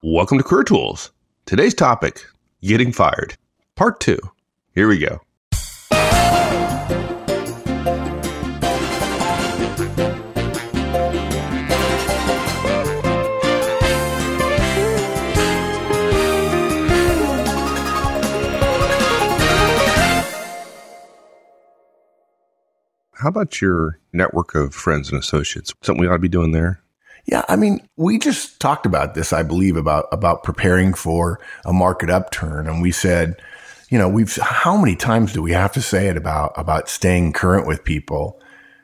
Welcome to Career Tools. Today's topic, getting fired. Part 2. Here we go. How about your network of friends and associates? Something we ought to be doing there? Yeah, I mean, we just talked about this, I believe, about preparing for a market upturn. And we said, you know, how many times do we have to say it about staying current with people?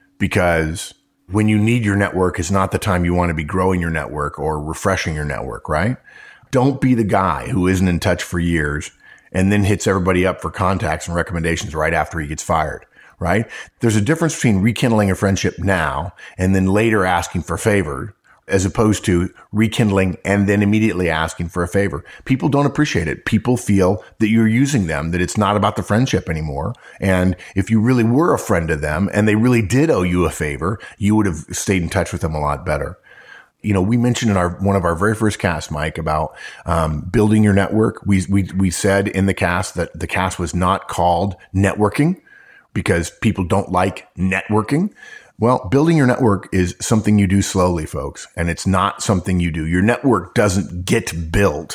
Because when you need your network is not the time you want to be growing your network or refreshing your network, right? Don't be the guy who isn't in touch for years and then hits everybody up for contacts and recommendations right after he gets fired. Right? There's a difference between rekindling a friendship now and then later asking for a favor, as opposed to rekindling and then immediately asking for a favor. People don't appreciate it. People feel that you're using them, that it's not about the friendship anymore. And if you really were a friend to them and they really did owe you a favor, you would have stayed in touch with them a lot better. You know, we mentioned in one of our very first casts, Mike, about building your network. We said in the cast that the cast was not called networking, because people don't like networking. Well, building your network is something you do slowly, folks, and it's not something you do. Your network doesn't get built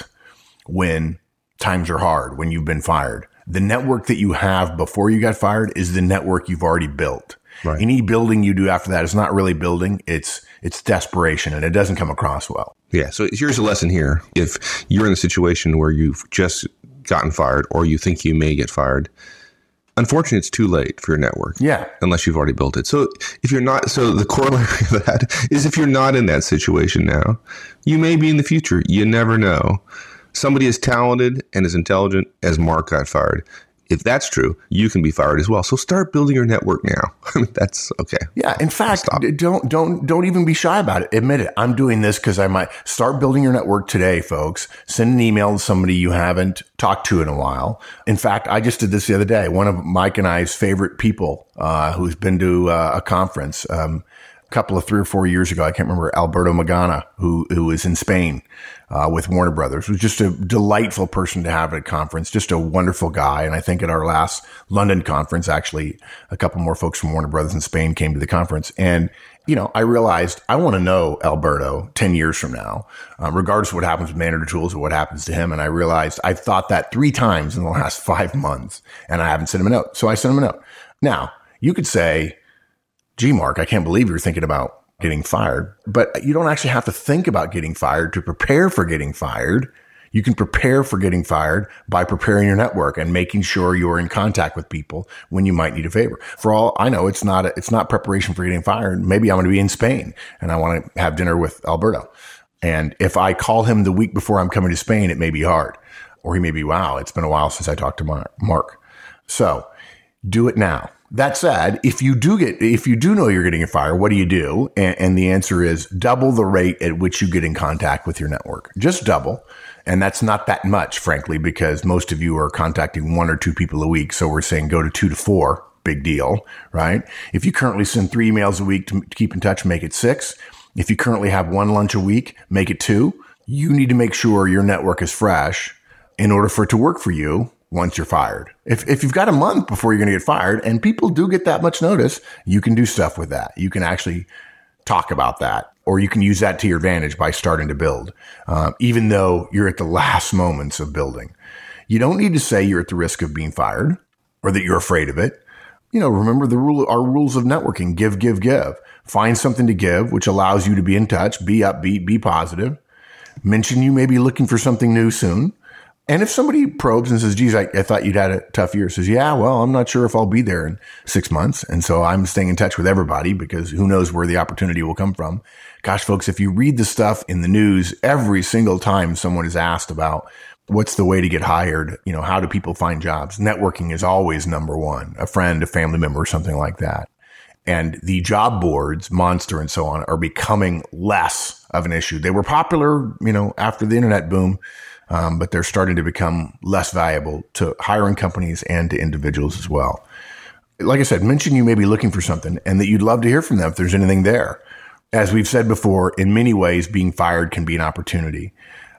when times are hard, when you've been fired. The network that you have before you got fired is the network you've already built. Right. Any building you do after that is not really building. It's desperation, and it doesn't come across well. Yeah. So here's a lesson here. If you're in a situation where you've just gotten fired or you think you may get fired, unfortunately, it's too late for your network. Yeah. Unless you've already built it. So if you're not, so the corollary of that is if you're not in that situation now, you may be in the future. You never know. Somebody as talented and as intelligent as Mark got fired. If that's true, you can be fired as well. So start building your network now. I mean, that's okay. Yeah. In fact, don't even be shy about it. Admit it. I'm doing this because I might. Start building your network today, folks. Send an email to somebody you haven't talked to in a while. In fact, I just did this the other day. One of Mike and I's favorite people, who's been to a conference, a couple of 3 or 4 years ago. I can't remember. Alberto Magana, who was in Spain, with Warner Brothers, was just a delightful person to have at a conference, just a wonderful guy. And I think at our last London conference, actually, a couple more folks from Warner Brothers in Spain came to the conference. And, you know, I realized I want to know Alberto 10 years from now, regardless of what happens with Manager Tools or what happens to him. And I realized I've thought that 3 times in the last 5 months, and I haven't sent him a note. So I sent him a note. Now, you could say, gee, Mark, I can't believe you're thinking about getting fired. But you don't actually have to think about getting fired to prepare for getting fired. You can prepare for getting fired by preparing your network and making sure you're in contact with people when you might need a favor. For all I know, it's not preparation for getting fired. Maybe I'm going to be in Spain and I want to have dinner with Alberto. And if I call him the week before I'm coming to Spain, it may be hard. Or he may be, wow, it's been a while since I talked to Mark. So do it now. That said, if you do know you're getting a fire, what do you do? And the answer is double the rate at which you get in contact with your network. Just double. And that's not that much, frankly, because most of you are contacting 1 or 2 people a week. So we're saying go to 2 to 4. Big deal, right? If you currently send 3 emails a week to keep in touch, make it 6. If you currently have 1 lunch a week, make it 2. You need to make sure your network is fresh in order for it to work for you once you're fired. If you've got a month before you're going to get fired, and people do get that much notice, you can do stuff with that. You can actually talk about that, or you can use that to your advantage by starting to build, even though you're at the last moments of building. You don't need to say you're at the risk of being fired or that you're afraid of it. You know, remember our rules of networking: give, give, give. Find something to give, which allows you to be in touch, be upbeat, be positive. Mention you may be looking for something new soon. And if somebody probes and says, geez, I thought you'd had a tough year, says, yeah, well, I'm not sure if I'll be there in 6 months. And so I'm staying in touch with everybody because who knows where the opportunity will come from. Gosh, folks, if you read the stuff in the news, every single time someone is asked about what's the way to get hired, you know, how do people find jobs? Networking is always number one, a friend, a family member, something like that. And the job boards, Monster and so on, are becoming less of an issue. They were popular, you know, after the internet boom. But they're starting to become less valuable to hiring companies and to individuals as well. Like I said, mention you may be looking for something and that you'd love to hear from them if there's anything there. As we've said before, in many ways, being fired can be an opportunity.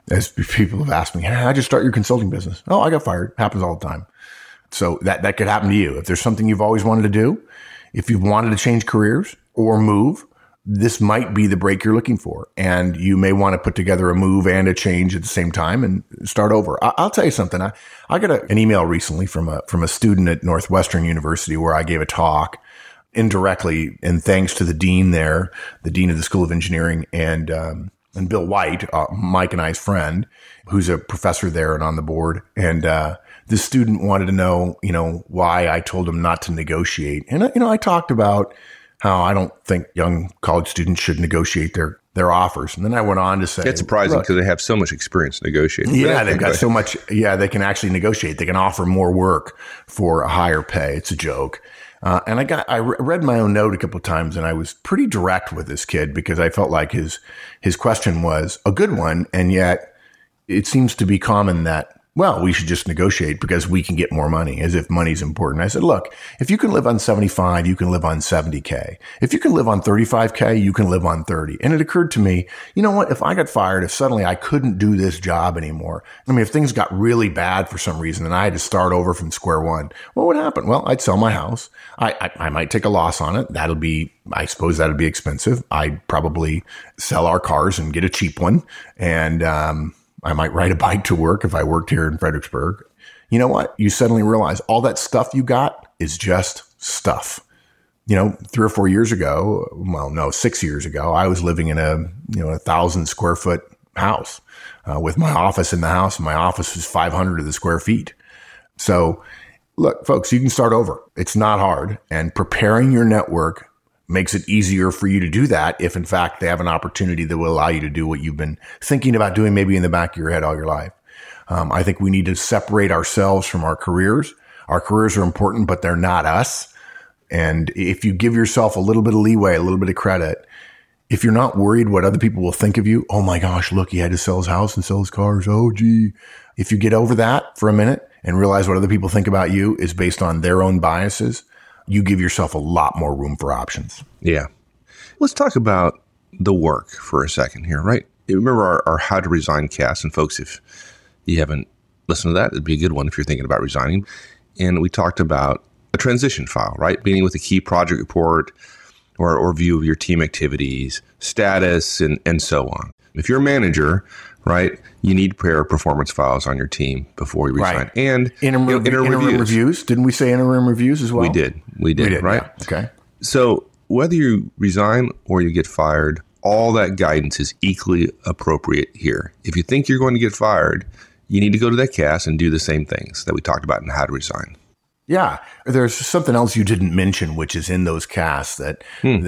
As people have asked me, how'd you start your consulting business? Oh, I got fired. Happens all the time. So that could happen to you. If there's something you've always wanted to do, if you've wanted to change careers or move, this might be the break you're looking for. And you may want to put together a move and a change at the same time and start over. I'll tell you something. I got an email recently from a student at Northwestern University where I gave a talk indirectly, and thanks to the dean there, the dean of the School of Engineering, and Bill White, Mike and I's friend, who's a professor there and on the board. And this student wanted to know, why I told him not to negotiate. And, I talked about how I don't think young college students should negotiate their offers. And then I went on to say, it's surprising because they have so much experience negotiating. Yeah, they've got so much. Yeah, they can actually negotiate. They can offer more work for a higher pay. It's a joke. And I read my own note a couple of times, and I was pretty direct with this kid because I felt like his question was a good one. And yet it seems to be common that, well, we should just negotiate because we can get more money, as if money's important. I said, look, if you can live on 75, you can live on 70K. If you can live on 35K, you can live on 30. And it occurred to me, you know what? If I got fired, if suddenly I couldn't do this job anymore, if things got really bad for some reason and I had to start over from square one, what would happen? Well, I'd sell my house. I might take a loss on it. I suppose that'd be expensive. I'd probably sell our cars and get a cheap one. And, I might ride a bike to work if I worked here in Fredericksburg. You know what? You suddenly realize all that stuff you got is just stuff. 3 or 4 years ago, 6 years ago, I was living in a 1,000 square foot house with my office in the house, and my office was 500 of the square feet. So look, folks, you can start over. It's not hard, and preparing your network makes it easier for you to do that if, in fact, they have an opportunity that will allow you to do what you've been thinking about doing maybe in the back of your head all your life. I think we need to separate ourselves from our careers. Our careers are important, but they're not us. And if you give yourself a little bit of leeway, a little bit of credit, if you're not worried what other people will think of you, oh my gosh, look, he had to sell his house and sell his cars. Oh, gee. If you get over that for a minute and realize what other people think about you is based on their own biases, you give yourself a lot more room for options. Yeah. Let's talk about the work for a second here, right? You remember our How to Resign cast, and folks, if you haven't listened to that, it'd be a good one if you're thinking about resigning. And we talked about a transition file, right? Beginning with a key project report or view of your team activities, status, and so on. If you're a manager, right, you need to prepare performance files on your team before you resign. Right. And interim reviews. Didn't we say interim reviews as well? We did, right? Yeah. Okay. So whether you resign or you get fired, all that guidance is equally appropriate here. If you think you're going to get fired, you need to go to that cast and do the same things that we talked about in How to Resign. Yeah. There's something else you didn't mention, which is in those casts that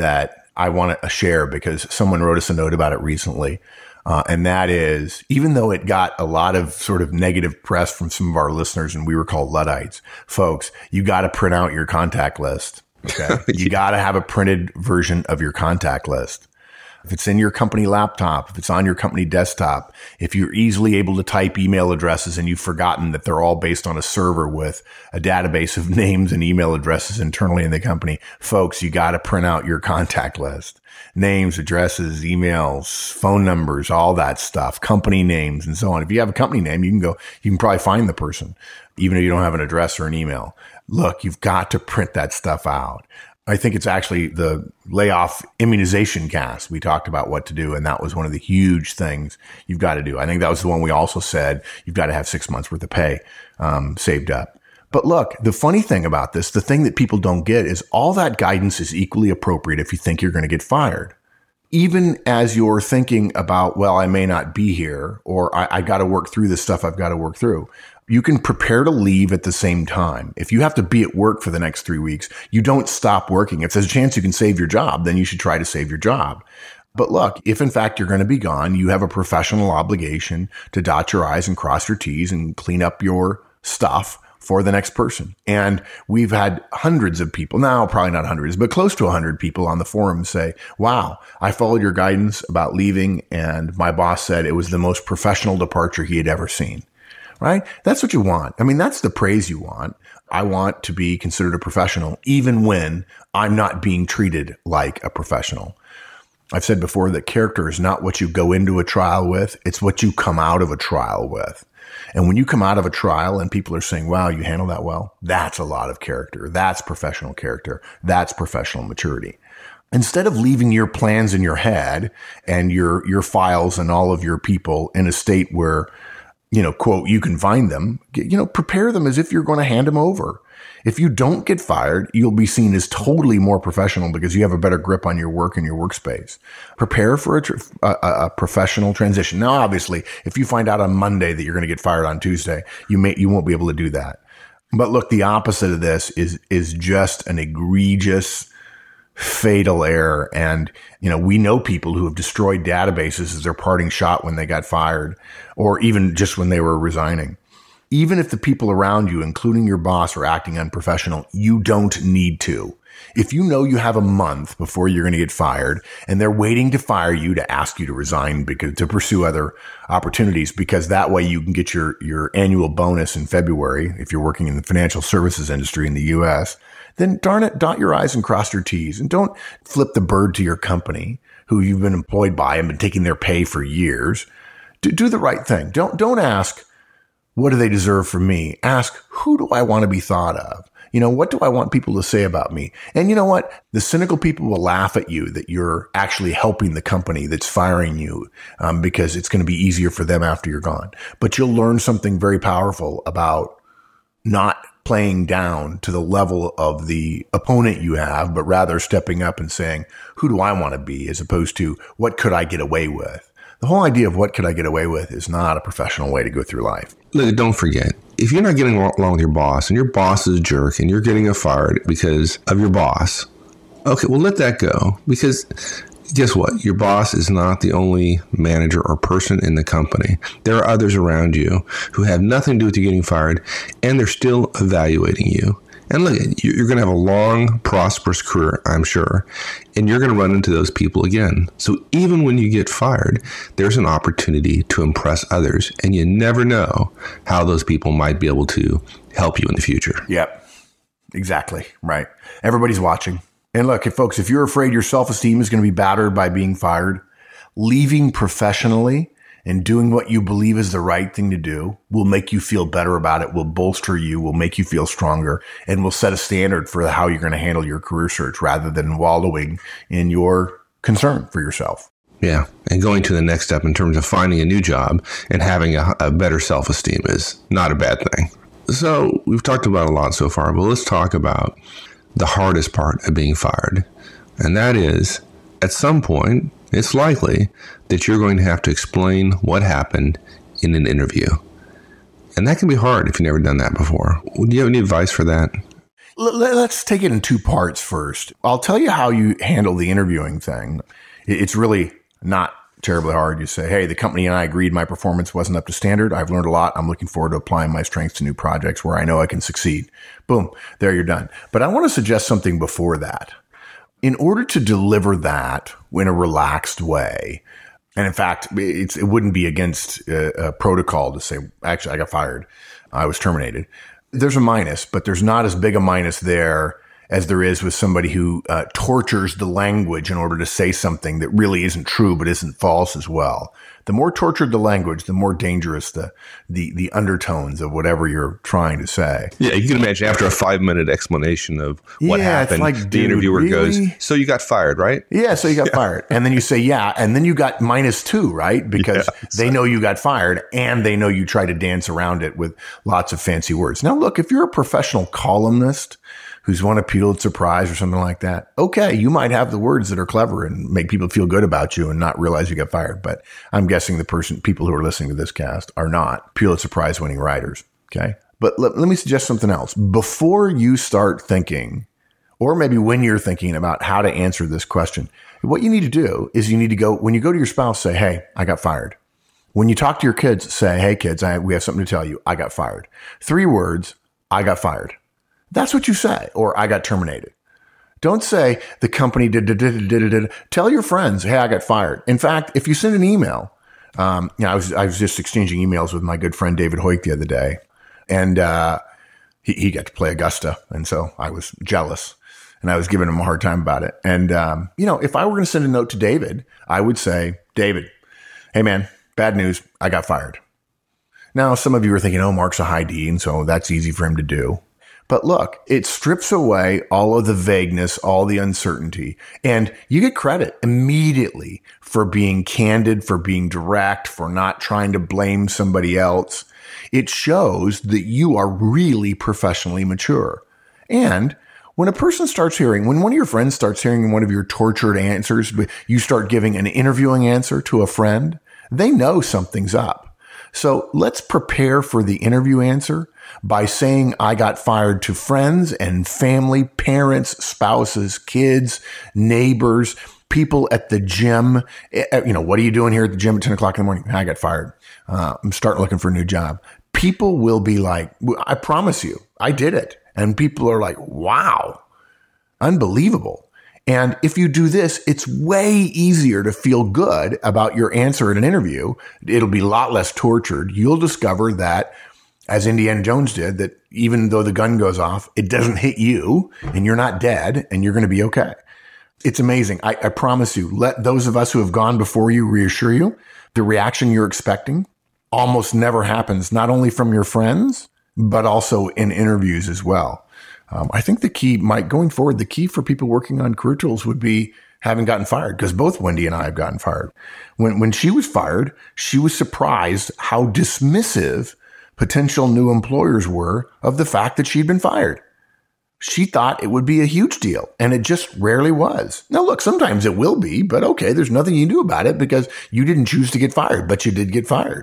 I want to share because someone wrote us a note about it recently. And that is, even though it got a lot of sort of negative press from some of our listeners and we were called Luddites, folks, you got to print out your contact list. Okay. You got to have a printed version of your contact list. If it's in your company laptop, if it's on your company desktop, if you're easily able to type email addresses and you've forgotten that they're all based on a server with a database of names and email addresses internally in the company, folks, you got to print out your contact list. Names, addresses, emails, phone numbers, all that stuff, company names and so on. If you have a company name, you can probably find the person, even if you don't have an address or an email. Look, you've got to print that stuff out. I think it's actually the layoff immunization cast. We talked about what to do, and that was one of the huge things you've got to do. I think that was the one we also said you've got to have 6 months worth of pay saved up. But look, the funny thing about this, the thing that people don't get is all that guidance is equally appropriate if you think you're going to get fired. Even as you're thinking about, well, I may not be here, or I got to work through this stuff I've got to work through. You can prepare to leave at the same time. If you have to be at work for the next 3 weeks, you don't stop working. If there's a chance you can save your job, then you should try to save your job. But look, if in fact you're going to be gone, you have a professional obligation to dot your I's and cross your T's and clean up your stuff for the next person. And we've had hundreds of people, now probably not hundreds, but close to 100 people on the forum say, wow, I followed your guidance about leaving and my boss said it was the most professional departure he had ever seen. Right? That's what you want. I mean, that's the praise you want. I want to be considered a professional, even when I'm not being treated like a professional. I've said before that character is not what you go into a trial with. It's what you come out of a trial with. And when you come out of a trial and people are saying, wow, you handle that well, that's a lot of character. That's professional character. That's professional maturity. Instead of leaving your plans in your head and your files and all of your people in a state where, quote, you can find them, prepare them as if you're going to hand them over. If you don't get fired, you'll be seen as totally more professional because you have a better grip on your work and your workspace. Prepare for a professional transition. Now, obviously, if you find out on Monday that you're going to get fired on Tuesday, you won't be able to do that. But look, the opposite of this is just an egregious, fatal error. And, we know people who have destroyed databases as their parting shot when they got fired, or even just when they were resigning. Even if the people around you, including your boss, are acting unprofessional, you don't need to. If you know you have a month before you're going to get fired and they're waiting to fire you to ask you to resign to pursue other opportunities, because that way you can get your annual bonus in February if you're working in the financial services industry in the U.S., then darn it, dot your I's and cross your T's, and don't flip the bird to your company who you've been employed by and been taking their pay for years. Do the right thing. Don't ask, what do they deserve from me? Ask, who do I want to be thought of? What do I want people to say about me? And you know what? The cynical people will laugh at you that you're actually helping the company that's firing you, because it's going to be easier for them after you're gone. But you'll learn something very powerful about not playing down to the level of the opponent you have, but rather stepping up and saying, who do I want to be, as opposed to what could I get away with? The whole idea of what could I get away with is not a professional way to go through life. Look, don't forget, if you're not getting along with your boss and your boss is a jerk and you're getting fired because of your boss, okay, well, let that go, because guess what? Your boss is not the only manager or person in the company. There are others around you who have nothing to do with you getting fired, and they're still evaluating you. And look, you're going to have a long, prosperous career, I'm sure, and you're going to run into those people again. So even when you get fired, there's an opportunity to impress others, and you never know how those people might be able to help you in the future. Yep, exactly, right. Everybody's watching. And look, folks, if you're afraid your self-esteem is going to be battered by being fired, leaving professionally and doing what you believe is the right thing to do will make you feel better about it, will bolster you, will make you feel stronger, and will set a standard for how you're going to handle your career search rather than wallowing in your concern for yourself. Yeah, and going to the next step in terms of finding a new job and having a better self-esteem is not a bad thing. So we've talked about a lot so far, but let's talk about the hardest part of being fired. And that is, at some point, it's likely that you're going to have to explain what happened in an interview. And that can be hard if you've never done that before. Do you have any advice for that? Let's take it in two parts first. I'll tell you how you handle the interviewing thing. It's really not terribly hard. You say, hey, the company and I agreed my performance wasn't up to standard. I've learned a lot. I'm looking forward to applying my strengths to new projects where I know I can succeed. Boom, there you're done. But I want to suggest something before that. In order to deliver that in a relaxed way, and in fact, it wouldn't be against a protocol to say, actually, I got fired. I was terminated. There's a minus, but there's not as big a minus there as there is with somebody who tortures the language in order to say something that really isn't true but isn't false as well. The more tortured the language, the more dangerous the undertones of whatever you're trying to say. Yeah, you can imagine after a 5-minute explanation of what happened, like, the interviewer really goes, so you got fired, right? Yeah, so you got fired. And then you say, yeah, and then you got -2, right? Because they know you got fired and they know you try to dance around it with lots of fancy words. Now, look, if you're a professional columnist who's won a Pulitzer Prize or something like that, okay, you might have the words that are clever and make people feel good about you and not realize you got fired. But I'm guessing people who are listening to this cast are not Pulitzer Prize winning writers. Okay. But let me suggest something else. Before you start thinking, or maybe when you're thinking about how to answer this question, what you need to do is you need to go, when you go to your spouse, say, hey, I got fired. When you talk to your kids, say, hey, kids, we have something to tell you. I got fired. 3 words, I got fired. That's what you say, or I got terminated. Don't say the company did. Tell your friends, hey, I got fired. In fact, if you send an email, I was just exchanging emails with my good friend David Hoyt the other day, and he got to play Augusta, and so I was jealous. And I was giving him a hard time about it. And, if I were going to send a note to David, I would say, David, hey man, bad news. I got fired. Now, some of you are thinking, oh, Mark's a high D, and so that's easy for him to do. But look, it strips away all of the vagueness, all the uncertainty, and you get credit immediately for being candid, for being direct, for not trying to blame somebody else. It shows that you are really professionally mature. And when a person starts hearing, when one of your friends starts hearing one of your tortured answers, you start giving an interviewing answer to a friend, they know something's up. So let's prepare for the interview answer by saying I got fired to friends and family, parents, spouses, kids, neighbors, people at the gym. What are you doing here at the gym at 10 o'clock in the morning? I got fired. I'm starting looking for a new job. People will be like, I promise you, I did it. And people are like, wow, unbelievable. And if you do this, it's way easier to feel good about your answer in an interview. It'll be a lot less tortured. You'll discover that, as Indiana Jones did, that even though the gun goes off, it doesn't hit you and you're not dead and you're going to be okay. It's amazing. I promise you, let those of us who have gone before you reassure you, the reaction you're expecting almost never happens, not only from your friends, but also in interviews as well. I think the key, Mike, going forward, the key for people working on career tools would be having gotten fired, because both Wendy and I have gotten fired. When she was fired, she was surprised how dismissive potential new employers were of the fact that she'd been fired. She thought it would be a huge deal, and it just rarely was. Now, look, sometimes it will be, but okay, there's nothing you can do about it because you didn't choose to get fired, but you did get fired.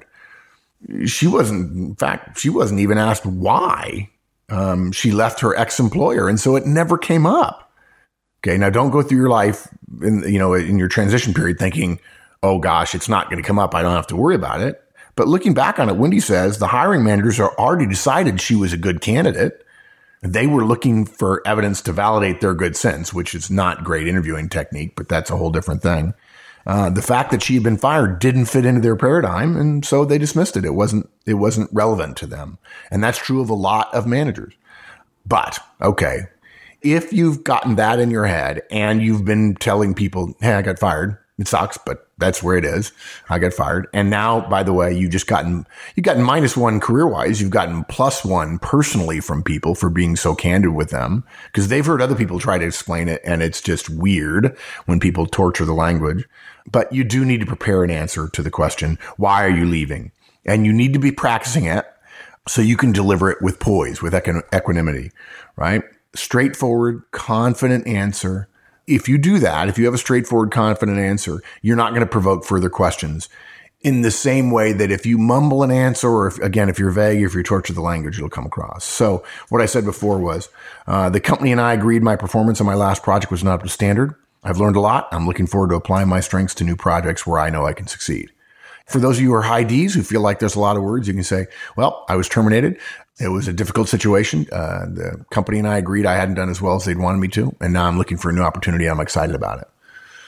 She wasn't even asked why. She left her ex-employer, and so it never came up. Okay, now don't go through your life in your transition period thinking, oh gosh, it's not going to come up. I don't have to worry about it. But looking back on it, Wendy says the hiring managers are already decided she was a good candidate. They were looking for evidence to validate their good sense, which is not great interviewing technique, but that's a whole different thing. The fact that she had been fired didn't fit into their paradigm, and so they dismissed it. It wasn't relevant to them. And that's true of a lot of managers. But, okay, if you've gotten that in your head and you've been telling people, hey, I got fired, it sucks, but that's where it is. I got fired. And now, by the way, you've gotten -1 career-wise. You've gotten +1 personally from people for being so candid with them, because they've heard other people try to explain it, and it's just weird when people torture the language. But you do need to prepare an answer to the question, why are you leaving? And you need to be practicing it so you can deliver it with poise, with equanimity, right? Straightforward, confident answer. If you do that, if you have a straightforward, confident answer, you're not going to provoke further questions. In the same way that if you mumble an answer, or if you're vague, if you torture the language, it'll come across. So what I said before was, the company and I agreed my performance on my last project was not up to standard. I've learned a lot. I'm looking forward to applying my strengths to new projects where I know I can succeed. For those of you who are high Ds who feel like there's a lot of words, you can say, well, I was terminated. It was a difficult situation. The company and I agreed I hadn't done as well as they'd wanted me to, and now I'm looking for a new opportunity. I'm excited about it.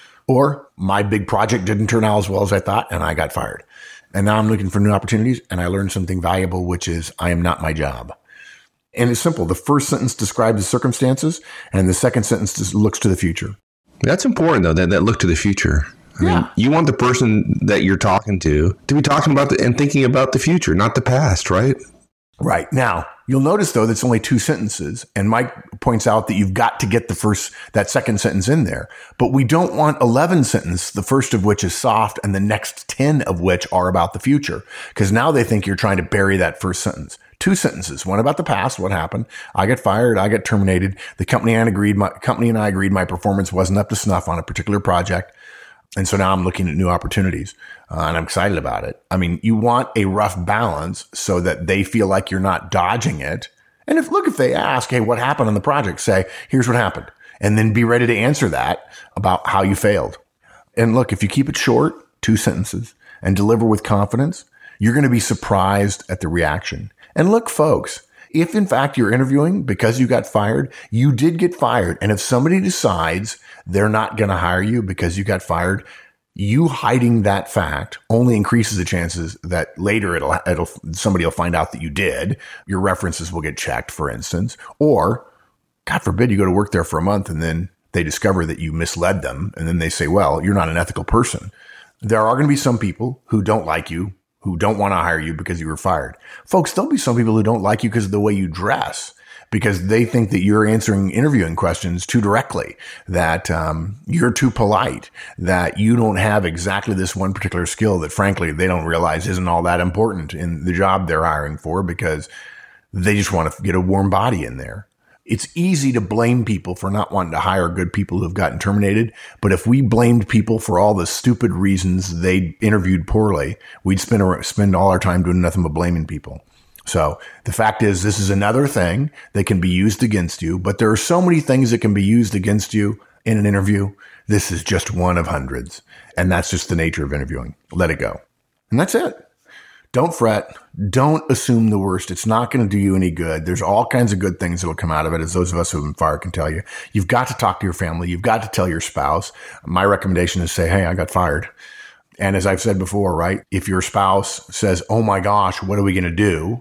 Or my big project didn't turn out as well as I thought, and I got fired. And now I'm looking for new opportunities, and I learned something valuable, which is I am not my job. And it's simple. The first sentence describes the circumstances, and the second sentence looks to the future. That's important, though, that look to the future. I mean, you want the person that you're talking to be talking about and thinking about the future, not the past, right? Right. Now, you'll notice, though, that's only 2 sentences. And Mike points out that you've got to get that second sentence in there. But we don't want 11 sentences, the first of which is soft and the next 10 of which are about the future. Because now they think you're trying to bury that first sentence. 2 sentences, one about the past, what happened. I got fired. I got terminated. The company and I agreed my performance wasn't up to snuff on a particular project. And so now I'm looking at new opportunities, and I'm excited about it. I mean, you want a rough balance so that they feel like you're not dodging it. And if they ask, hey, what happened on the project? Say, here's what happened. And then be ready to answer that about how you failed. And look, if you keep it short, 2 sentences, and deliver with confidence, you're going to be surprised at the reaction. And look, folks, if in fact you're interviewing because you got fired, you did get fired. And if somebody decides they're not going to hire you because you got fired, you hiding that fact only increases the chances that later somebody will find out that you did. Your references will get checked, for instance, or God forbid you go to work there for a month and then they discover that you misled them. And then they say, well, you're not an ethical person. There are going to be some people who don't like you, who don't want to hire you because you were fired. Folks, there'll be some people who don't like you because of the way you dress, because they think that you're answering interviewing questions too directly, that you're too polite, that you don't have exactly this one particular skill that, frankly, they don't realize isn't all that important in the job they're hiring for, because they just want to get a warm body in there. It's easy to blame people for not wanting to hire good people who've gotten terminated. But if we blamed people for all the stupid reasons they interviewed poorly, we'd spend all our time doing nothing but blaming people. So the fact is, this is another thing that can be used against you, but there are so many things that can be used against you in an interview. This is just one of hundreds. And that's just the nature of interviewing. Let it go. And that's it. Don't fret. Don't assume the worst. It's not going to do you any good. There's all kinds of good things that will come out of it, as those of us who have been fired can tell you. You've got to talk to your family. You've got to tell your spouse. My recommendation is say, hey, I got fired. And as I've said before, right, if your spouse says, oh my gosh, what are we going to do?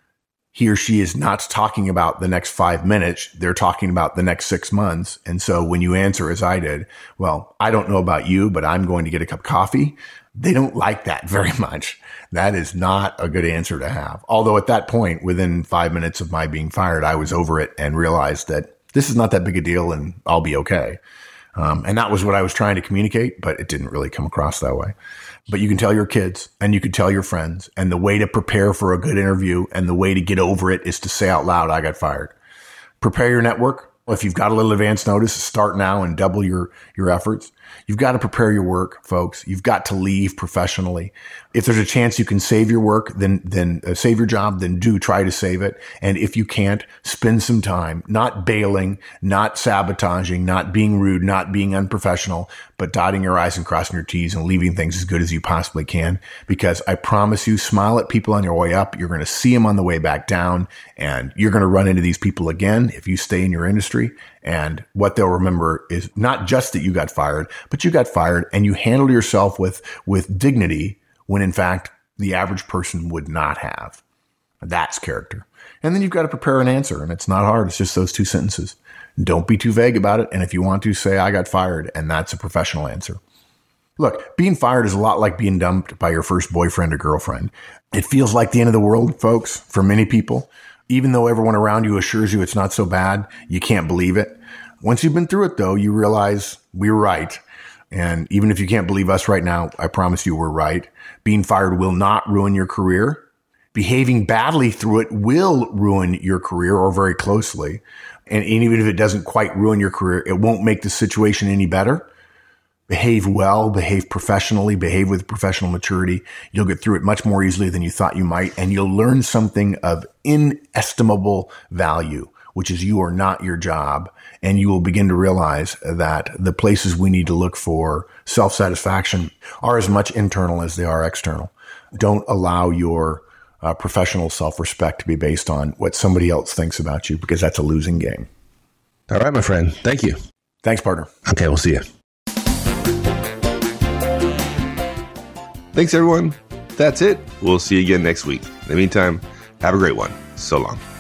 He or she is not talking about the next 5 minutes. They're talking about the next 6 months. And so when you answer, as I did, well, I don't know about you, but I'm going to get a cup of coffee. They don't like that very much. That is not a good answer to have. Although at that point, within 5 minutes of my being fired, I was over it and realized that this is not that big a deal and I'll be okay. And that was what I was trying to communicate, but it didn't really come across that way. But you can tell your kids and you can tell your friends, and the way to prepare for a good interview and the way to get over it is to say out loud, I got fired. Prepare your network. If you've got a little advance notice, start now and double your efforts. You've got to prepare your work, folks. You've got to leave professionally. If there's a chance you can save your work, then save your job, then do try to save it. And if you can't, spend some time not bailing, not sabotaging, not being rude, not being unprofessional, but dotting your I's and crossing your T's and leaving things as good as you possibly can. Because I promise you, smile at people on your way up. You're going to see them on the way back down, and you're going to run into these people again if you stay in your industry. And what they'll remember is not just that you got fired, but you got fired and you handled yourself with dignity when in fact the average person would not have. That's character. And then you've got to prepare an answer, and it's not hard. It's just those 2 sentences. Don't be too vague about it. And if you want to, say, I got fired, and that's a professional answer. Look, being fired is a lot like being dumped by your first boyfriend or girlfriend. It feels like the end of the world, folks, for many people. Even though everyone around you assures you it's not so bad, you can't believe it. Once you've been through it, though, you realize we were right. And even if you can't believe us right now, I promise you we're right. Being fired will not ruin your career. Behaving badly through it will ruin your career, or very closely. And even if it doesn't quite ruin your career, it won't make the situation any better. Behave well, behave professionally, behave with professional maturity. You'll get through it much more easily than you thought you might, and you'll learn something of inestimable value, which is you are not your job. And you will begin to realize that the places we need to look for self-satisfaction are as much internal as they are external. Don't allow your professional self-respect to be based on what somebody else thinks about you, because that's a losing game. All right, my friend. Thank you. Thanks, partner. Okay, we'll see you. Thanks, everyone. That's it. We'll see you again next week. In the meantime, have a great one. So long.